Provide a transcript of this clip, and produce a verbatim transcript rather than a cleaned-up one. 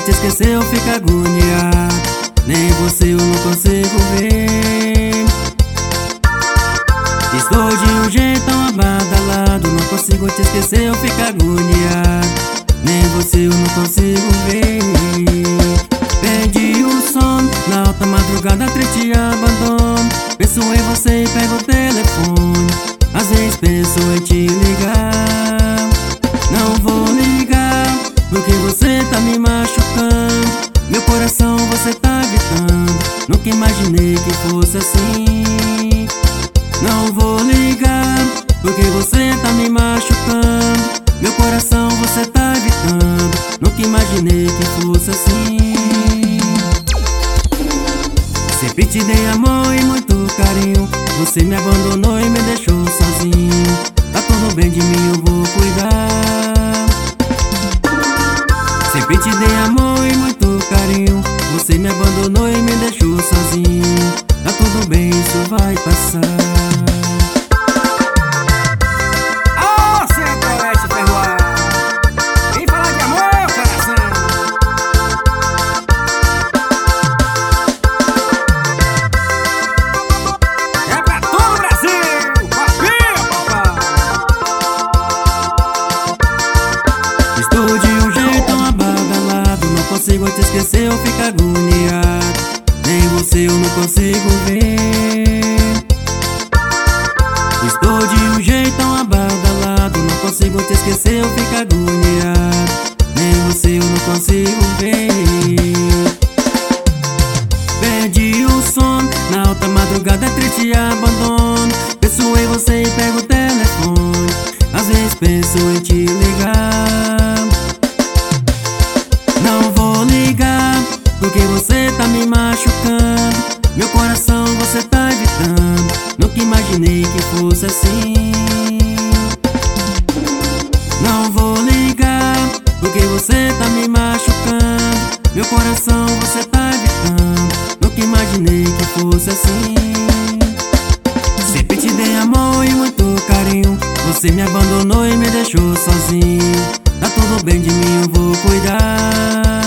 te esquecer eu fico agoniado. Nem você eu não consigo ver. Estou de um jeito tão abadalado, não consigo te esquecer eu fico agoniado. Nem você eu não consigo ver. Perdi o sono, na alta madrugada triste e abandono. Penso em você e pego o telefone. Às vezes penso em te ligar. Não vou ligar, porque você tá me machucando. Meu coração você tá gritando. Nunca imaginei que fosse assim. Não vou ligar, porque você tá me machucando. Meu coração você tá gritando. Nunca imaginei que fosse assim. Sempre te dei amor e muito carinho. Você me abandonou e me deixou sozinho. Tá tudo bem, de mim eu vou cuidar. Sempre te dei amor e muito carinho. Você me abandonou e me deixou sozinho. Tá tudo bem, isso vai passar. Consigo te esquecer, eu fico agoniado. Nem você eu não consigo ver. Estou de um jeito tão abadalado, não consigo te esquecer, eu fico agoniado. Nem você eu não consigo ver. Perdi o sono, na alta madrugada é triste e abandono. Penso em você e pego o telefone. Às vezes penso em te ligar. Não vou ligar, porque você tá me machucando. Meu coração você tá gritando. Nunca imaginei que fosse assim. Não vou ligar, porque você tá me machucando. Meu coração você tá gritando. Nunca imaginei que fosse assim. Sempre te dei amor e muito carinho. Você me abandonou e me deixou sozinho. Tá tudo bem, de mim eu vou cuidar.